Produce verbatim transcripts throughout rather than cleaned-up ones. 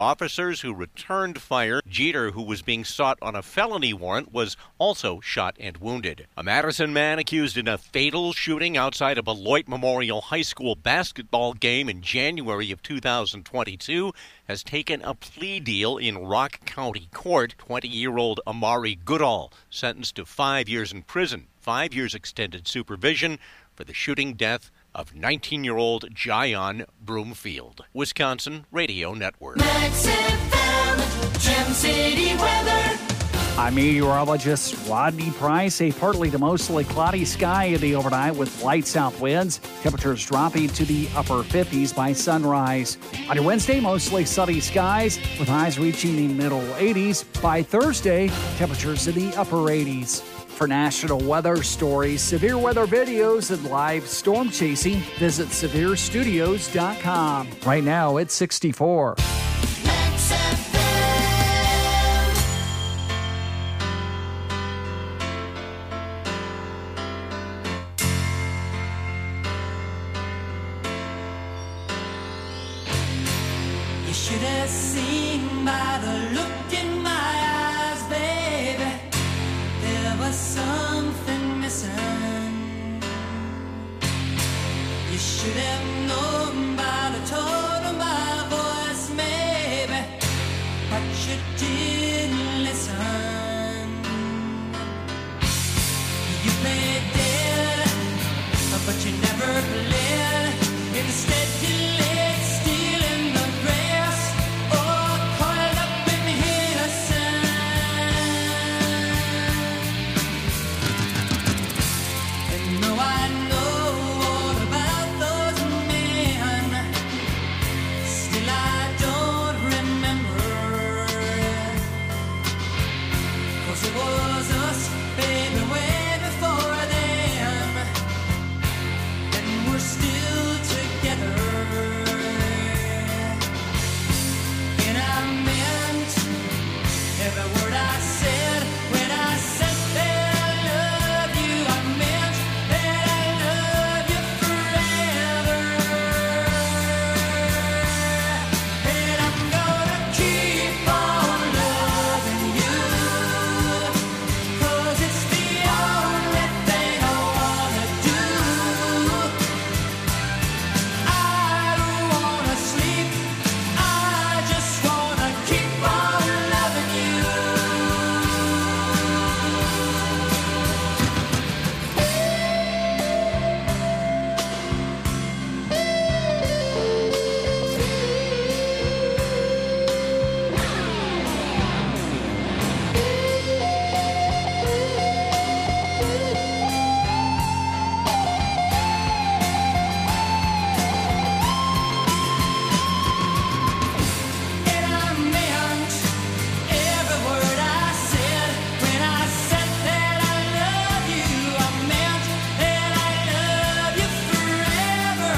officers who returned fire. Jeter, who was being sought on a felony warrant, was also shot and wounded. A Madison man accused in a fatal shooting outside a Beloit Memorial High School basketball game in January of two thousand twenty-two has taken a plea deal in Rock County Court. twenty-year-old Amari Goodall sentenced to five years in prison, five years extended supervision for the shooting death of nineteen-year-old Jayon Broomfield. Wisconsin Radio Network. Max F M, Gem City weather. I'm meteorologist Rodney Price. A partly to mostly cloudy sky in the overnight with light south winds. Temperatures dropping to the upper fifties by sunrise. On your Wednesday, mostly sunny skies with highs reaching the middle eighties. By Thursday, temperatures in the upper eighties. For national weather stories, severe weather videos, and live storm chasing, visit severe studios dot com. Right now, it's sixty-four. Max F M. You should have seen by the look in my eyes, baby. There was something missing. You should have known by the tone of my voice, maybe, but you didn't listen. You played dead, but you never played. Instead you laid still in the grass, or coiled up in the sand. And though I know all about those men, still I don't remember. 'Cause it was us, baby, way before them, and we're still together. And I meant every word I said when I said that I love you. I meant that I love you forever. And I'm gonna keep on loving you, 'cause it's the only thing I wanna do. I don't wanna sleep, I just wanna keep on loving you. And I meant every word I said when I said that I love you. I meant that I love you forever.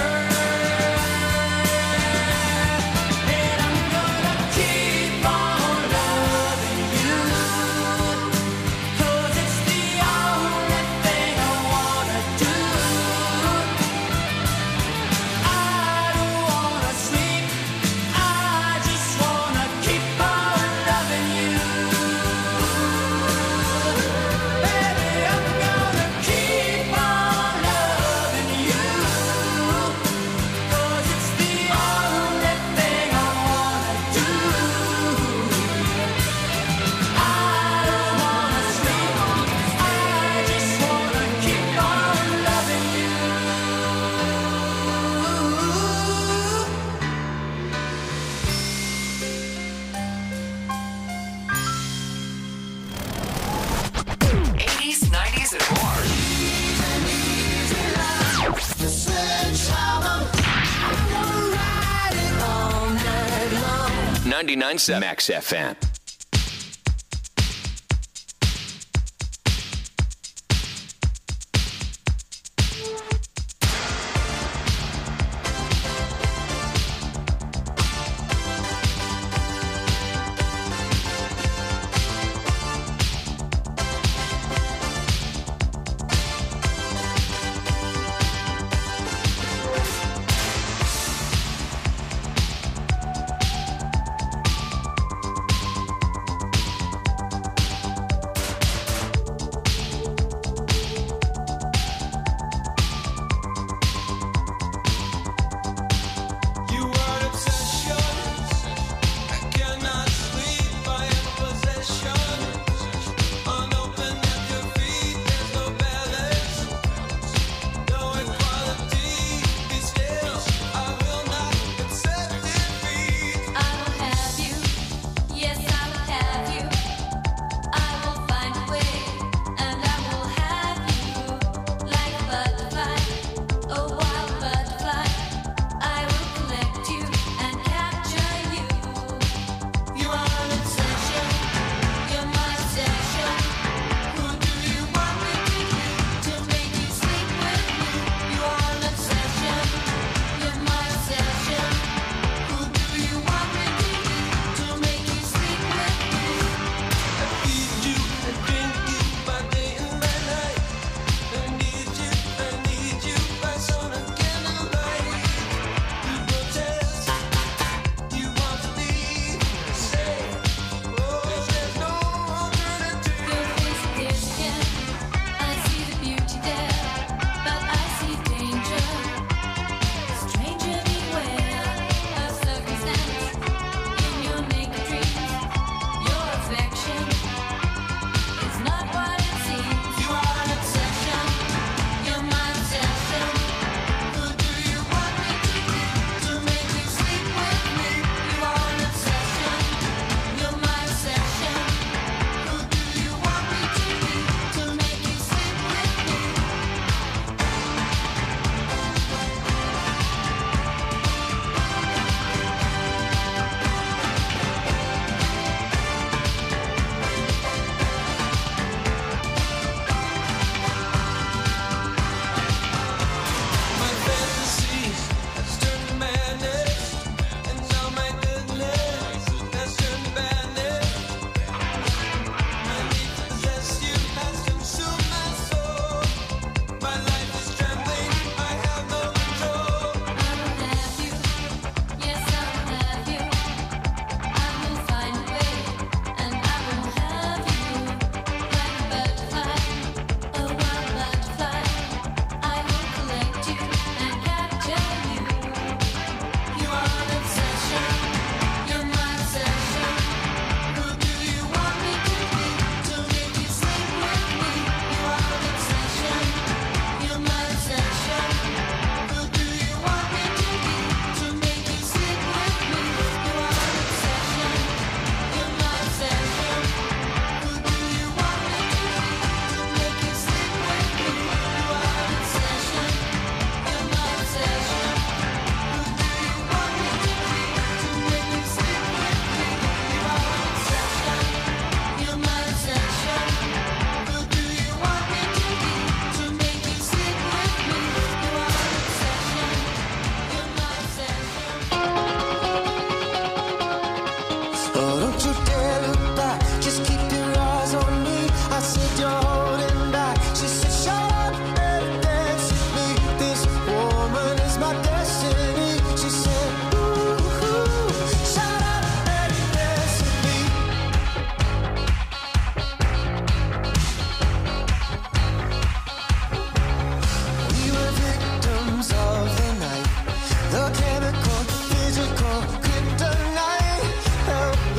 And I'm gonna keep on loving you, 'cause it's the only thing I wanna do. I don't wanna sleep, I just wanna keep on loving you. Baby, I'm gonna keep on loving you, 'cause it's the only thing I wanna do. I don't wanna sleep, I just wanna keep on loving you. eighties, nineties, and more. ninety-nine point seven Max F M.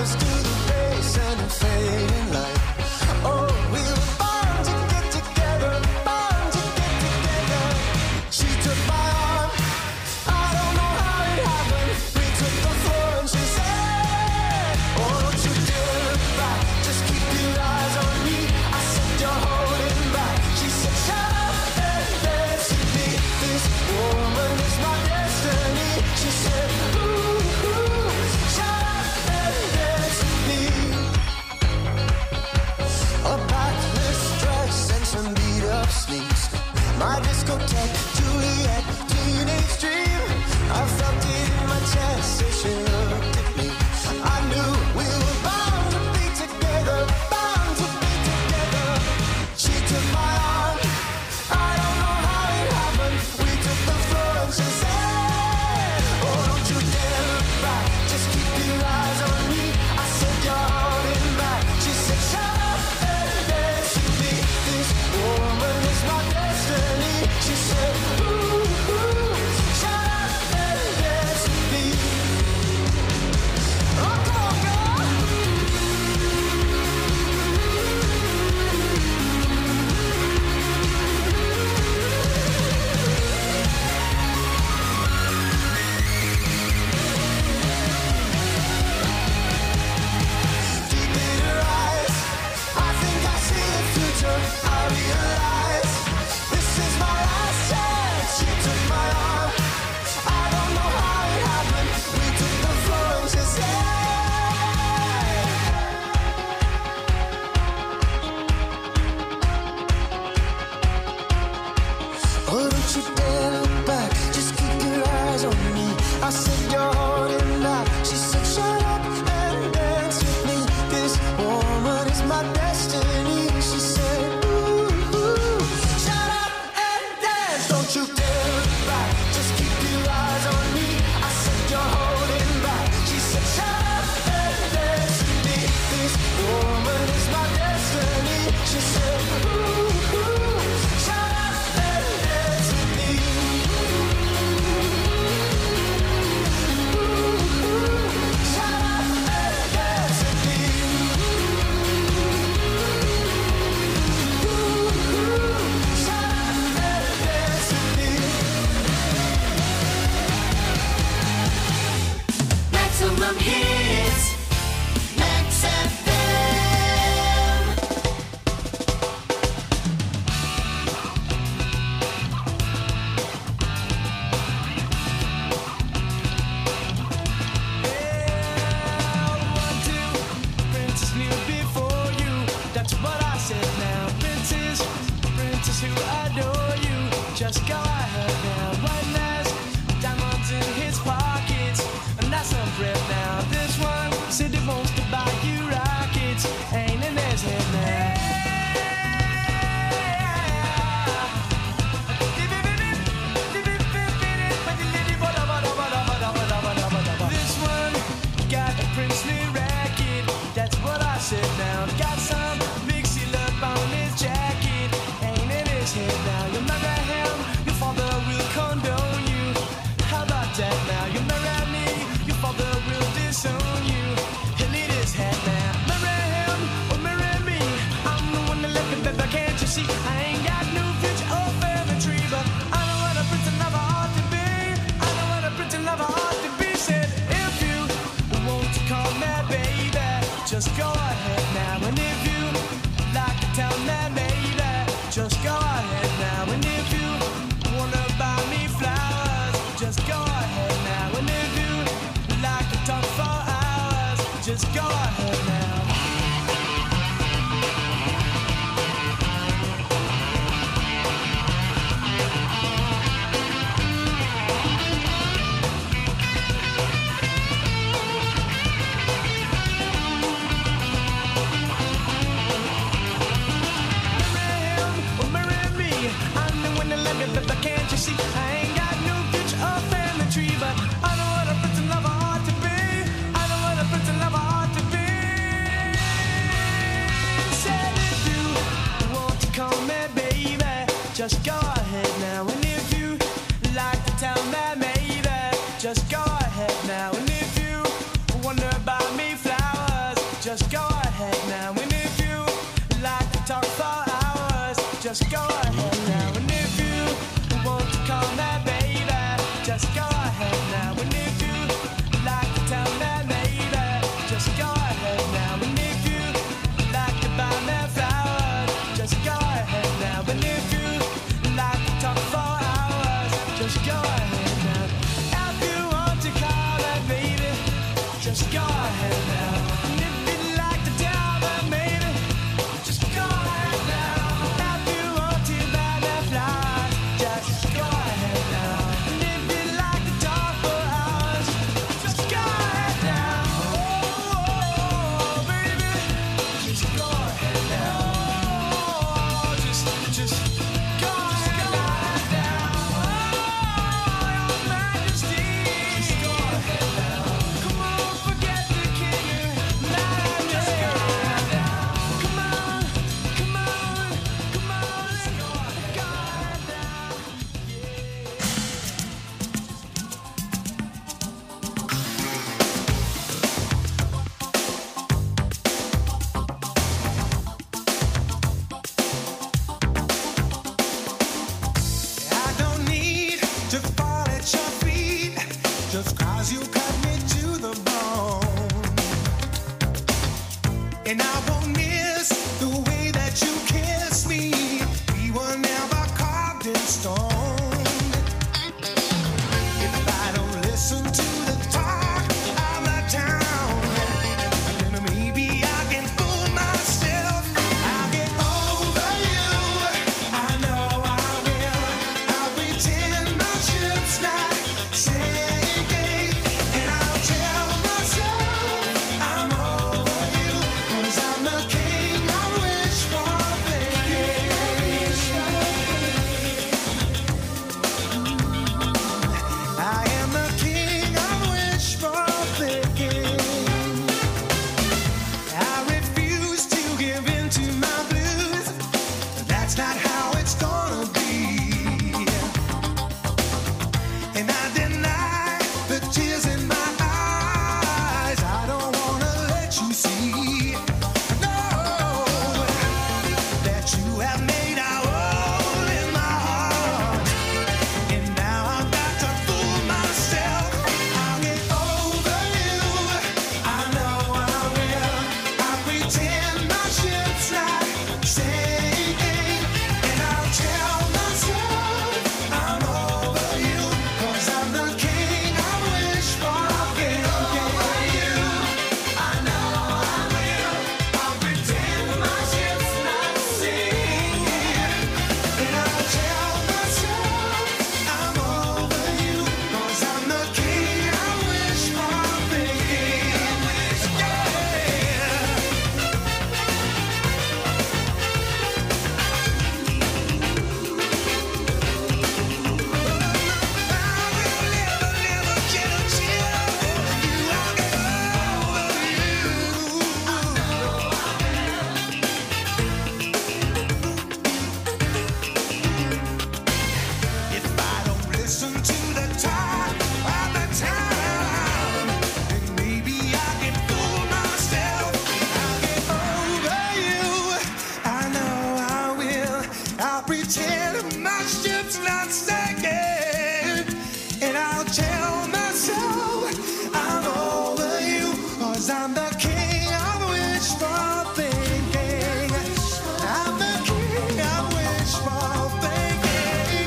colors to the bass and the fading light. Oh, we were born to get together, born to get together. She took my arm, I don't know how it happened. We took the floor and she said, oh, don't you dare look back, just keep your eyes on me. I said, you're holding back. She said, shut up and dance with me. This woman is my destiny. She said, ooh, ooh, shut up and dance with me. A backless dress and some beat up sneaks. My discotheque, Juliet, teenage dream. I felt it in my chest as she looked at me. I knew we were bound to be together, bound to be together. She took my arm, I don't know how it happened. We took the floor and she said, oh, don't you dare look back, just keep your eyes on me. I said, you're holding back. She said, shut up and dance with me. This woman is my destiny. She said, ooh, ooh, shut up and dance with me. Oh, come on, girl. Deep in her eyes, I think I see the future. I realize this is my last chance. She took my arm, I don't know how it happened. We took the floor and she said, oh, don't you dare look back, just keep your eyes on me. I said, you're holding back. She said, shut up and dance with me. This woman is my destiny. She said, ooh, ooh, shut up and dance. Don't you dare look back, just keep your eyes on me. I said, you're holding back. She said, shut up and dance with me. This woman is my destiny. She said, ooh, ooh, shut up and dance with me. Ooh, ooh, shut up and dance with me. Ooh, ooh, shut up and dance with me. Maximum hits, Max F M. One, two, princess kneel before you. That's what I said now. Princess, princess who adore you. Just go ahead now. One last diamonds in his pockets. And that's some bread now. This one said he wants to buy you rockets. Ain't in his head now. This one got a princely racket. That's what I said now. Got some big seal up on his jacket. Ain't in his head now. You marry him, your father will condone you. How about that now? You marry me, your father will disown you. He'll eat his head now. Marry him or marry me. I'm the one that left him, baby, can't you see? I ain't got no future or family tree, but I know what a prince and lover ought to be. I know what a prince and lover ought to be. Said if you want to call me baby, just go ahead now. And if you like to tell me baby, just go ahead now. And if you wanna buy me flowers, just go ahead now. And if you like to talk for hours, just go ahead now. Marry him or marry me. I'm the one that left me, but can't you see? I ain't got no future or family tree, but I know what a prince and lover ought to be. I know what a prince and lover ought to be. Said if you want to call me baby, just go ahead now. And if you like to tell me maybe, just go ahead now. And if you wonder about me flowers, And I won't miss the way that you kiss me. We were never carved in stone. If I don't listen to the talk of the town, then maybe I can fool myself. I'll get over you. I know I will. I'll pretend my ship's not sinking, and I'll tell myself I'm over you, 'cause I'm the king I wish for thinking. I am the king I wish for thinking. I refuse to give in to my blues. That's not how it's gonna be. And I deny the tears in my eyes. I don't wanna let you see, no, that you have made a hole in my heart. And now I've got to fool myself. I'll get over you. I know I will. I'll pretend my ship's not sinking, and I'll tell myself I'm over you, 'cause I'm the king I wish for thinking. I know I will. I'll pretend my ship's not sinking, and I'll tell myself I'm over you, 'cause I'm the king I wish for thinking. If I don't listen to the talk of the town, then maybe I can fool myself. I'll get over you. I know I will. I'll pretend my ship's not sinking, and I'll tell myself I'm over you, 'cause I'm the king I wish for thinking. I'm the king I wish for thinking.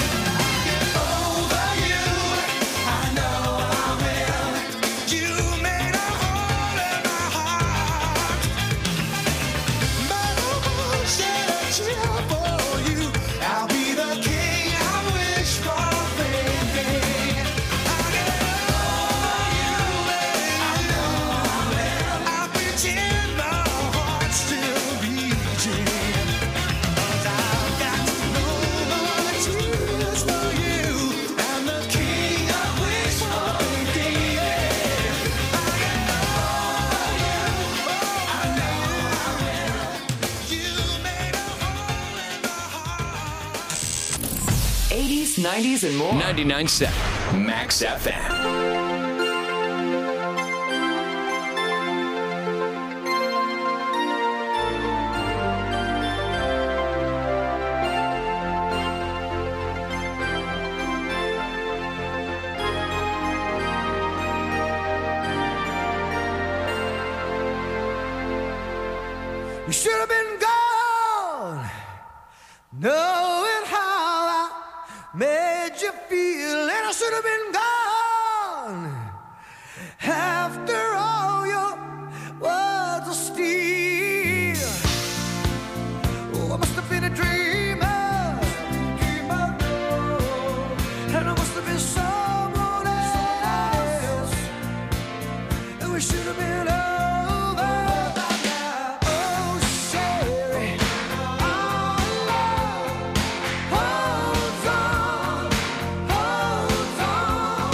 Over you, I know I will. You made a hole in my heart, but I won't shed a tear for you. I'll be the king I wish for thinking. I'll get over you, I know I will. I'll pretend my heart's still beating, 'cause I've got no more tears for you. I'm the king I wish for thinking. I get over you, I know I will. You made a hole in my heart. eighties, nineties, and more. ninety-nine point seven Max F M. You should have been gone, knowing how I made you feel, and I should have been gone after all your words of steel. Oh, I must have been a dreamer, dreamer, and I must have been someone else, and we should have been over. Hold on, hold on.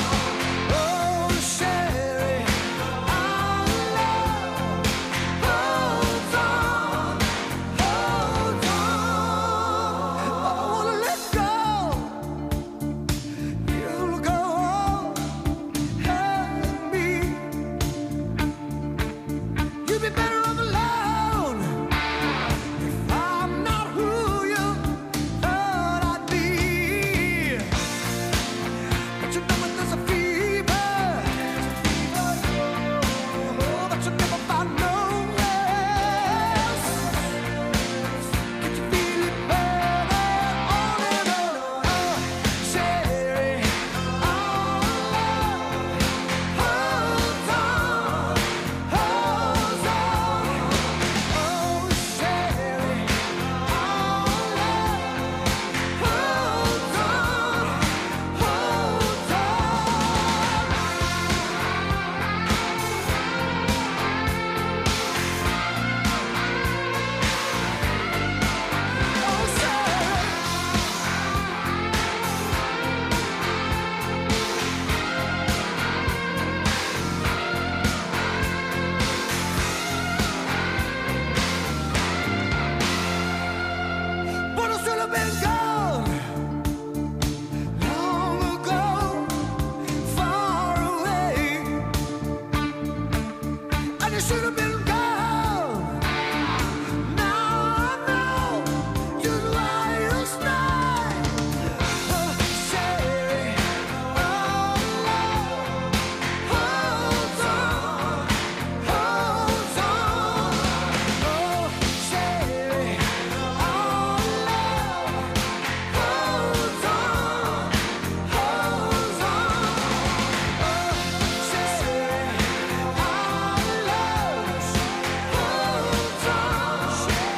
should have been gone. Now I know just why you stay. Oh, say, oh, love, hold on, hold on. Oh, say, oh, love, hold on, hold on. Oh, say, our loves, hold on, hold on.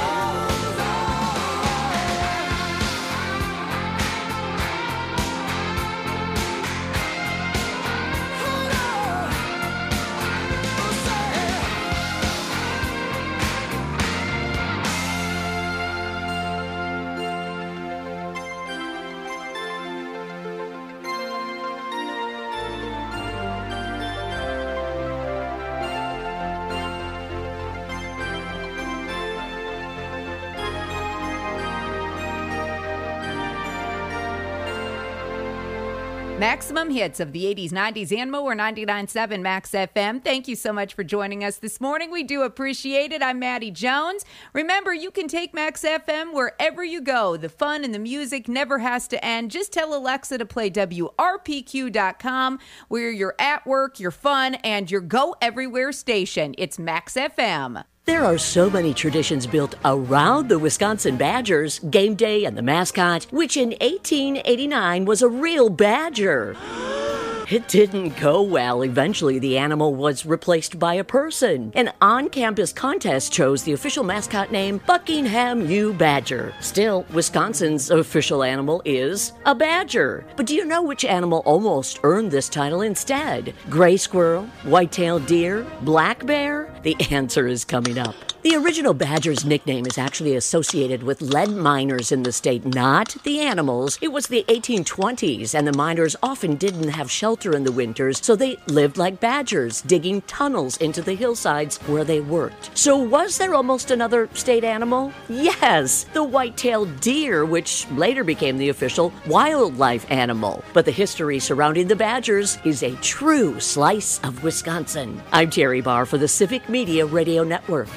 Maximum hits of the eighties, nineties, and more. ninety-nine point seven Max F M. Thank you so much for joining us this morning. We do appreciate it. I'm Maddie Jones. Remember, you can take Max F M wherever you go. The fun and the music never has to end. Just tell Alexa to play W R P Q dot com, where you're at work, you're fun, and your go everywhere station. It's Max F M. There are so many traditions built around the Wisconsin Badgers, game day and the mascot, which in eighteen eighty-nine was a real badger. It didn't go well. Eventually, the animal was replaced by a person. An on-campus contest chose the official mascot name Buckingham U. Badger. Still, Wisconsin's official animal is a badger. But do you know which animal almost earned this title instead? Gray squirrel, white-tailed deer, black bear? The answer is coming up. The original badger's nickname is actually associated with lead miners in the state, not the animals. It was the eighteen twenties, and the miners often didn't have shelter in the winters, so they lived like badgers, digging tunnels into the hillsides where they worked. So was there almost another state animal? Yes, the white-tailed deer, which later became the official wildlife animal. But the history surrounding the badgers is a true slice of Wisconsin. I'm Terry Barr for the Civic Media Radio Network.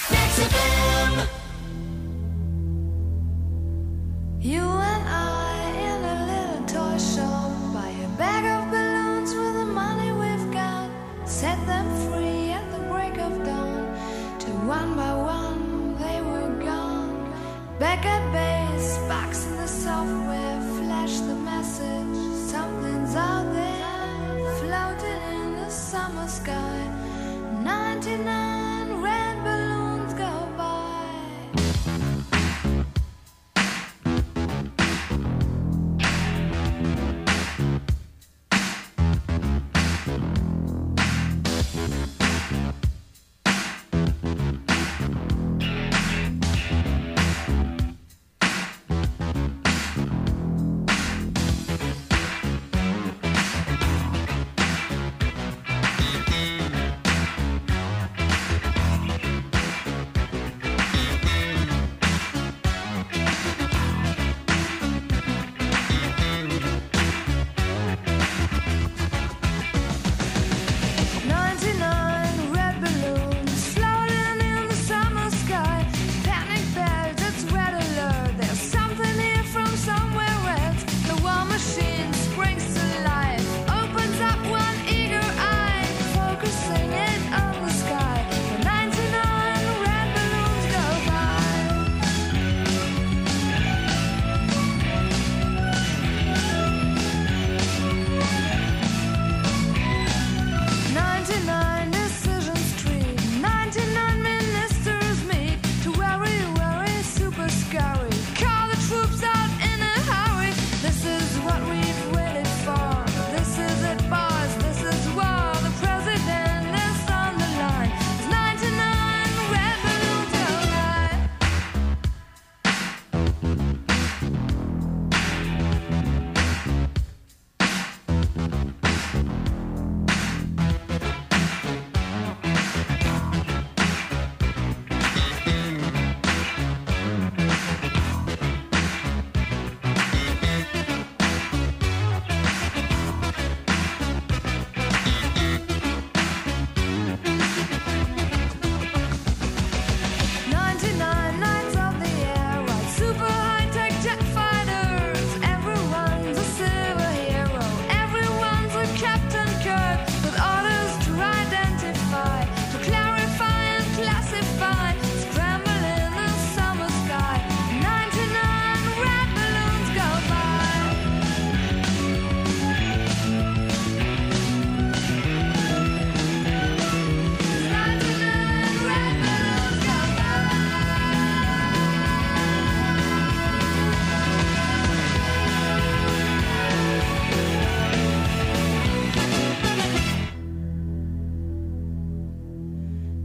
You and I in a little toy shop, buy a bag of balloons with the money we've got, set them free at the break of dawn, till one by one they were gone. Back at base, box in the software, flash the message, something's out there, floating in the summer sky. ninety-nine red balloons go by.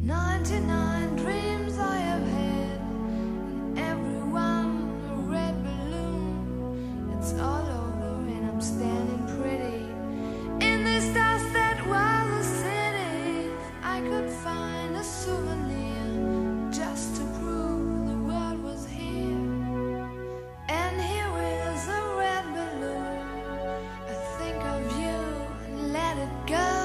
ninety-nine dreams I have had, and everyone a red balloon. It's all over and I'm standing pretty in this dust that was a city. I could find a souvenir just to prove the world was here. And here is a red balloon. I think of you and let it go.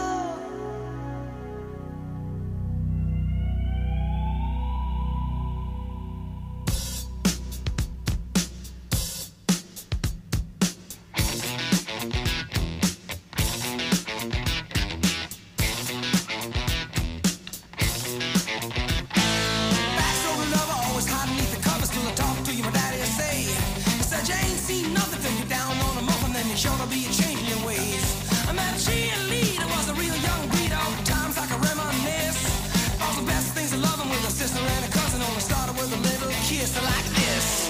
Backstory lover, always hiding beneath the covers till I talk to you, my daddy will say. He said you ain't seen nothing till you're down on a muffin, then you're sure to be changing your ways. I met a cheerleader, was a real young breed, all times I can reminisce. All the best things of loving with a sister and a cousin, only started with a little kiss like this.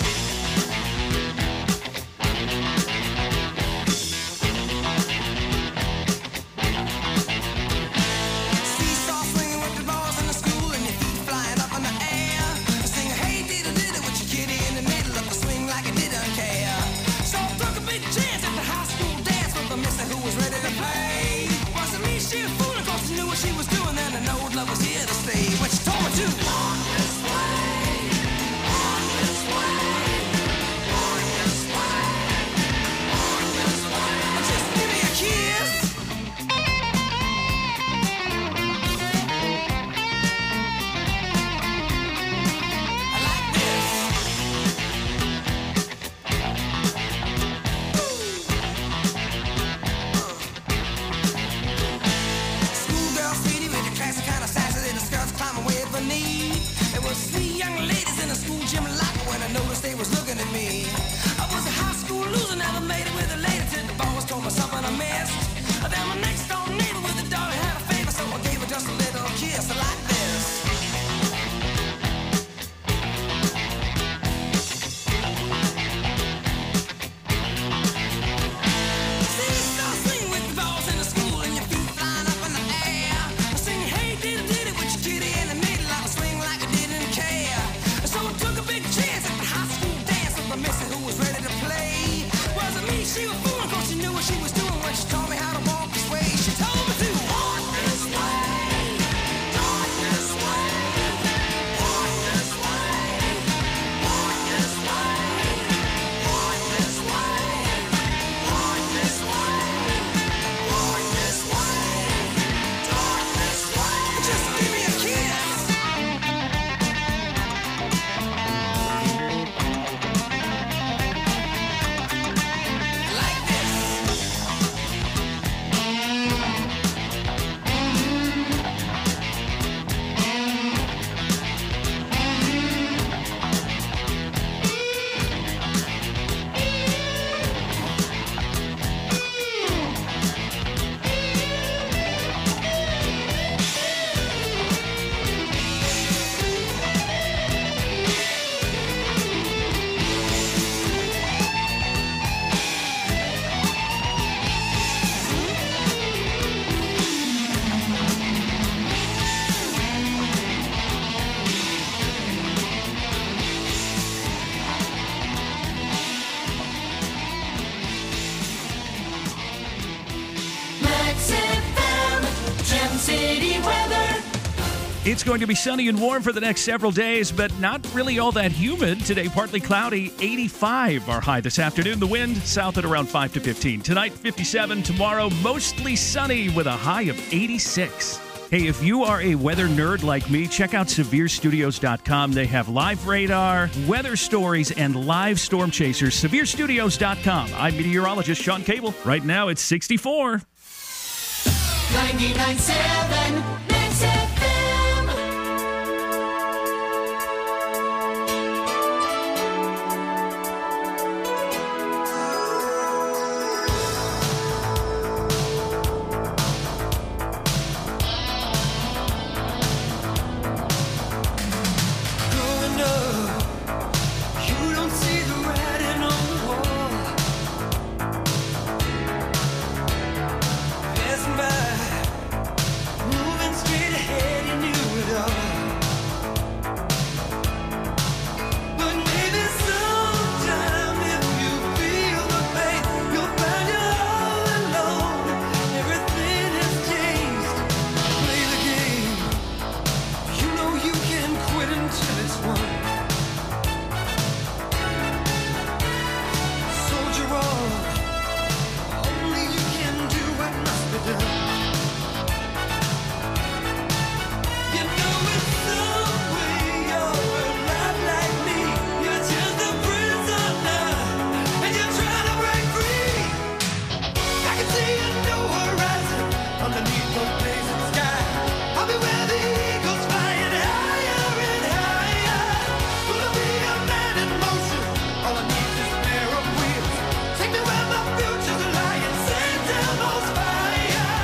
Seesaw swinging with the balls in the school and your feet flying up in the air. Sing hey diddle diddle with your kitty in the middle of the swing like it didn't care. So I took a big chance at the high school dance with the mister who was ready to play. Wasn't me, she was fooling, cause she knew what she was doing, and I know love was here to stay. When she told me to on this way, on this way, on this way, on this way. Just give me a kiss. I like this. Schoolgirl sweetie with the classy kind of sassy little skirts climbing way at the knee. There was three young ladies in the school gym locker when I noticed they was looking at me. I was a high school loser, never made it with a lady till the boss told me something I missed. Then my next door neighbor with a daughter had a favor, so I gave her just a little kiss like this. Seesaw swing with the balls in the school and your feet flying up in the air. Sing hey diddle diddle with your kitty in the middle of a swing like I didn't care. So I took a big chance at the high school dance with the missy who was ready to play. Wasn't me, she was fooling, cause she knew what she was doing when she taught me how to walk this way. She told me to walk this way, walk this way, walk this way, walk this way, walk this way, walk this way, walk this way, walk this way. Just give me a kiss. Like this. Max F M, Gem City weather. It's going to be sunny and warm for the next several days, but not really all that humid. Today, partly cloudy, eighty-five our high this afternoon. The wind south at around five to fifteen. Tonight, fifty-seven. Tomorrow, mostly sunny with a high of eighty-six. Hey, if you are a weather nerd like me, check out severe studios dot com. They have live radar, weather stories, and live storm chasers. severe studios dot com. I'm meteorologist Sean Cable. Right now, it's sixty-four. ninety-nine point seven Max F M. Growing up, you don't see the writing on the wall. Passing by, moving straight ahead. till it's won. Soldier on, only you can do what must be done. You know it's some way you're alive like me. You're just a prisoner, and you're trying to break free. I can see a new horizon underneath the blazing sky. I'll be where the eagles flying higher and higher. Gonna be a man in motion. All I need is a pair of wheels. Take me where my future's lying. Send down those fire.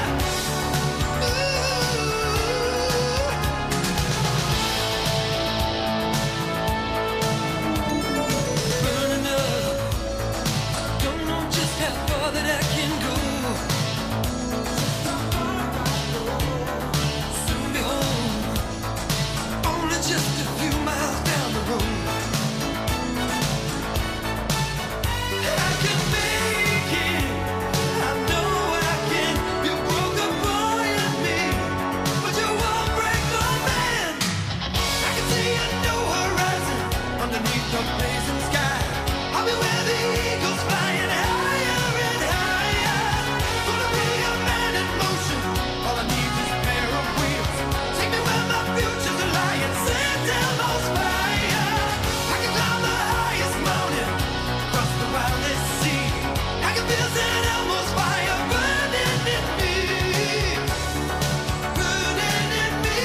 Burning up. Don't know just how far that I can go. Soon be home. Only just a few miles down the road. I can make it. I know I can. You broke a boy in me, but you won't break my man. I can see a new horizon underneath the blazing sky. I'll be where the eagles flying higher and higher. Gonna be a man in motion. All I need is a pair of wheels. Take me where my future's lying. Send down those fire. I can climb the highest mountain, cross the wildest sea. I can feel Saint Elmo's fire burning in me, burning in me.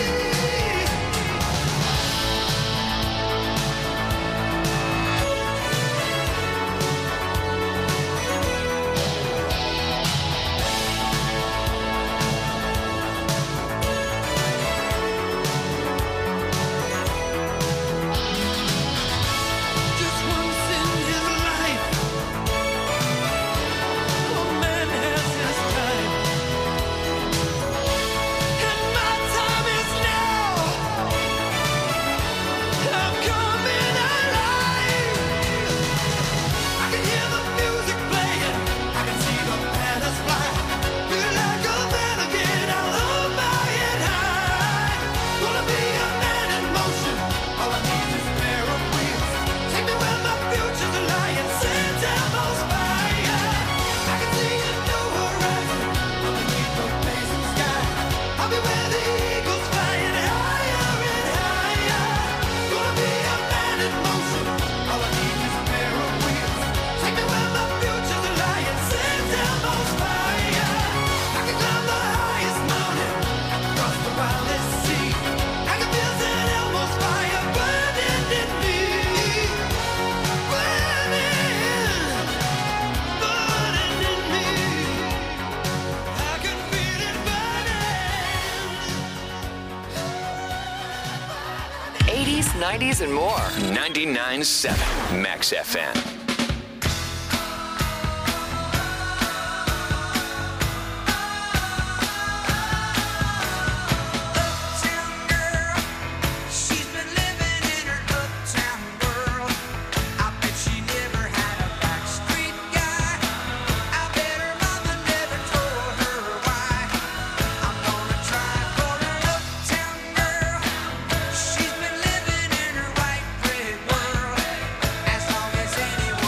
Just once in his life, a man has his time, and my time is now. I'm coming alive. I can hear the music playing, I can see the banners fly. Feel like a man again, I'll hold my head high. Gonna be a man in motion. All I need is a pair of wheels. Take me where my future's lying. Send down those fire. I can see a new horizon underneath the blazing sky. I'll be where the eagles flying higher and higher. Gonna be a man in motion. All I need is a pair of wheels. Take me where my future's lying. Send down those fire. I can climb the highest mountain, cross the wildest sea. I can feel Saint Elmo's fire burning in me, burning, burning in me. I can feel it burning. eighties, nineties, and more. ninety-nine point seven Max F M. Uptown girl, she's been living in her uptown world. I bet she never had a backstreet guy. I bet her mother never told her why. I'm gonna try for an uptown girl. She's been living in her white bread world. As long as anyone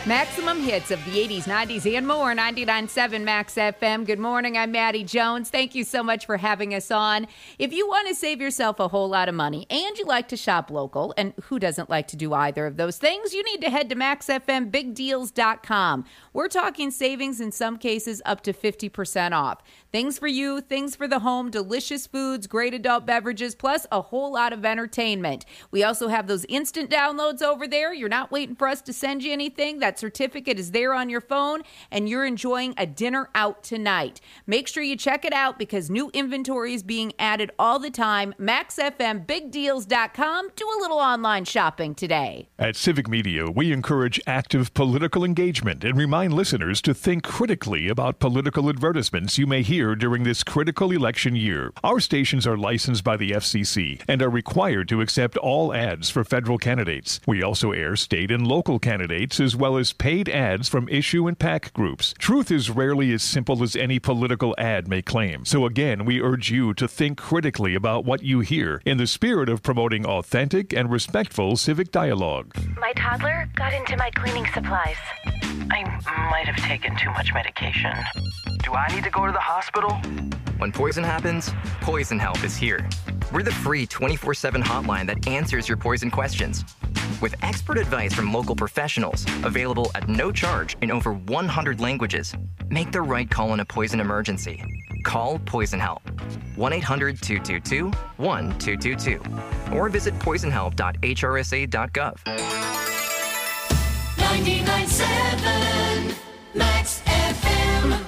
Maximum hits of the eighties, nineties, and more. ninety-nine point seven Max F M. Good morning. I'm Maddie Jones. Thank you so much for having us on. If you want to save yourself a whole lot of money and you like to shop local, and who doesn't like to do either of those things, you need to head to max f m big deals dot com. We're talking savings in some cases up to fifty percent off. Things for you, things for the home, delicious foods, great adult beverages, plus a whole lot of entertainment. We also have those instant downloads over there. You're not waiting for us to send you anything. That certificate is there on your phone, and you're enjoying a dinner out tonight. Make sure you check it out because new inventory is being added all the time. max f m big deals dot com. Do a little online shopping today. At Civic Media, we encourage active political engagement and remind listeners to think critically about political advertisements you may hear during this critical election year. Our stations are licensed by the F C C and are required to accept all ads for federal candidates. We also air state and local candidates as well as paid ads from issue and PAC groups. Truth is rarely as simple as any political ad may claim. So again, we urge you to think critically about what you hear in the spirit of promoting authentic and respectful civic dialogue. My toddler got into my cleaning supplies. I might have taken too much medication. Do I need to go to the hospital? When poison happens, Poison Help is here. We're the free twenty-four seven hotline that answers your poison questions. With expert advice from local professionals, available at no charge in over one hundred languages, make the right call in a poison emergency. Call Poison Help. one eight hundred two two two one two two two. Or visit poison help dot h r s a dot gov. ninety-nine point seven Max F M.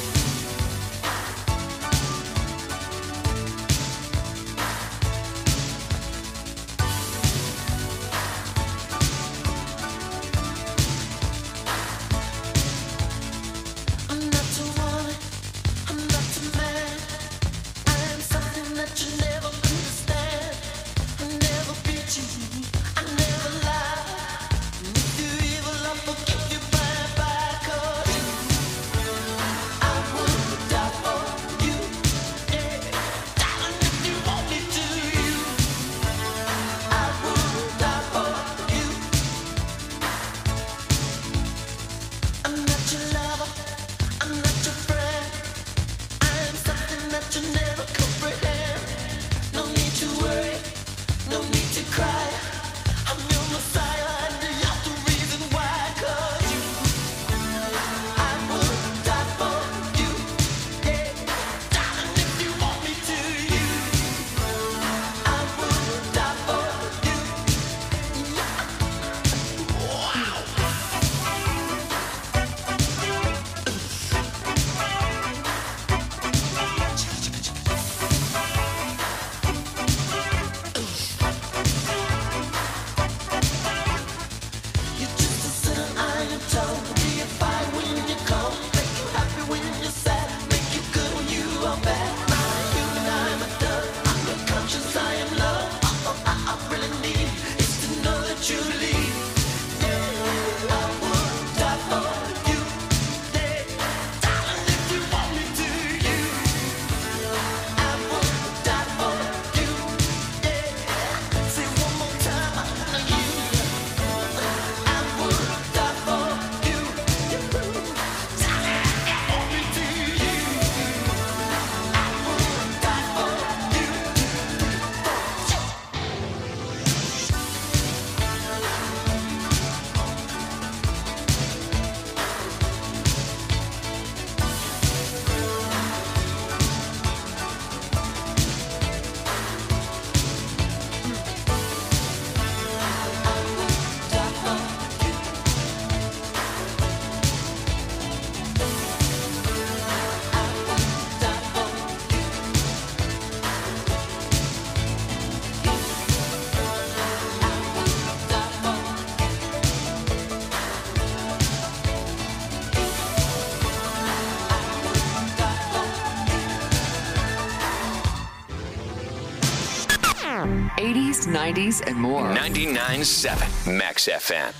eighties, nineties, and more. ninety-nine point seven Max F M.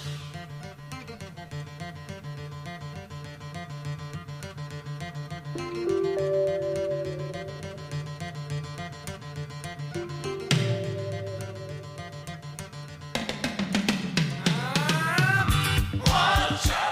Watch out!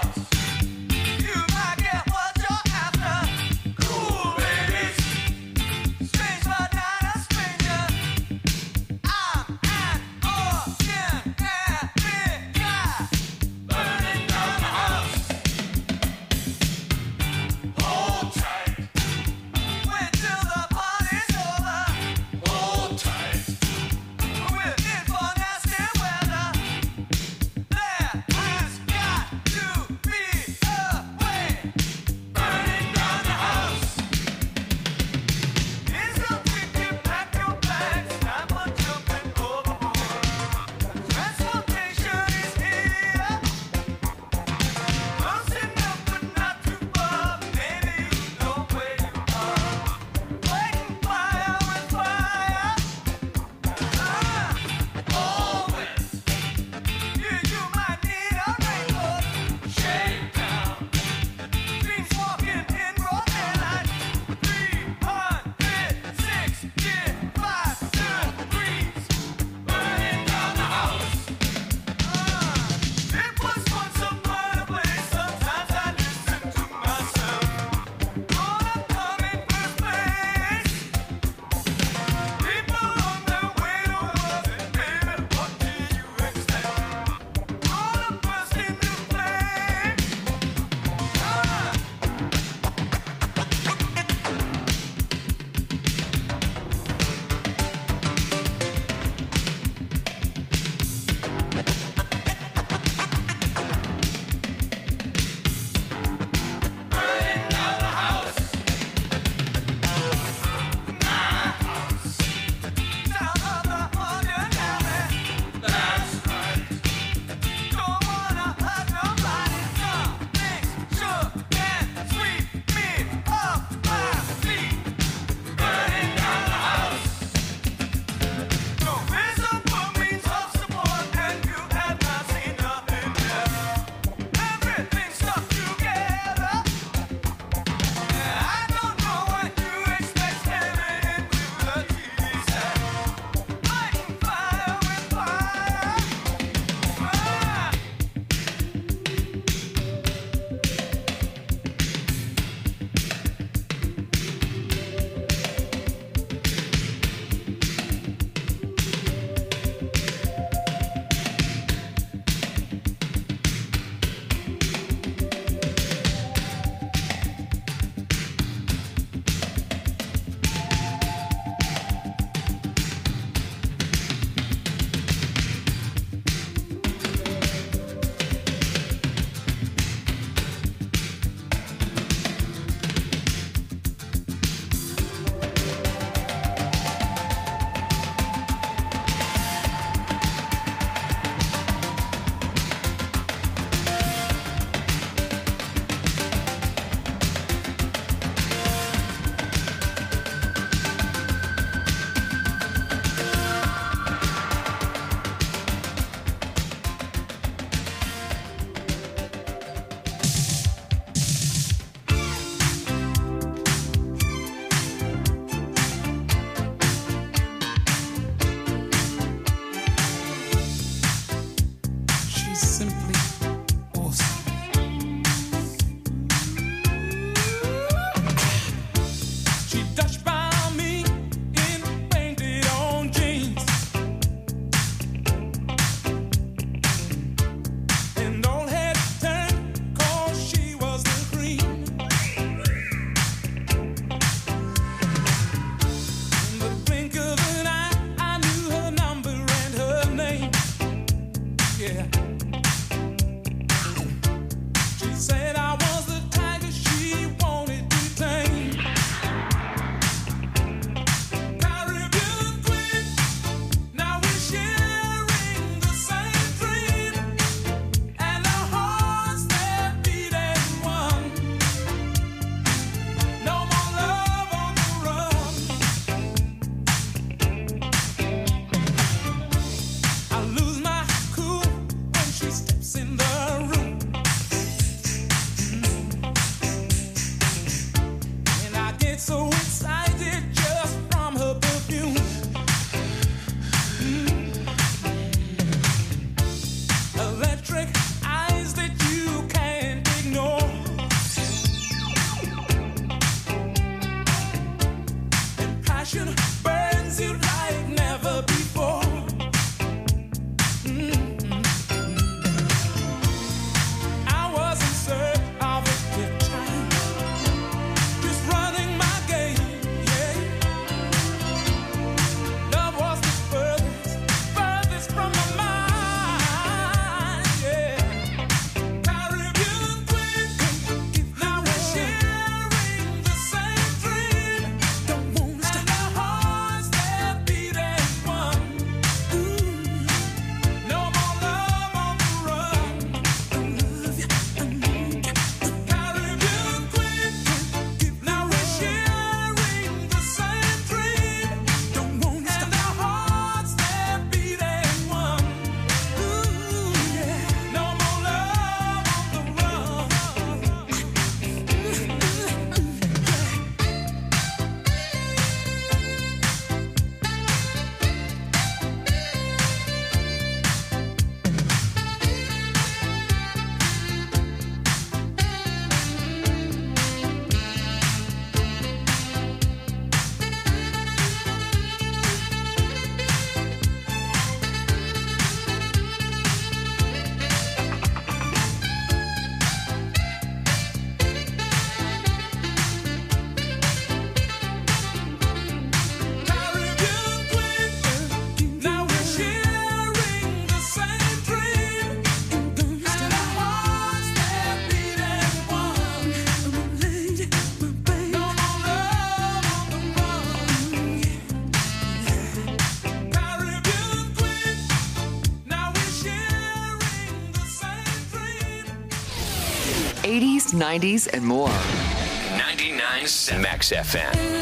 eighties, nineties, and more. ninety-nine point seven Max F M.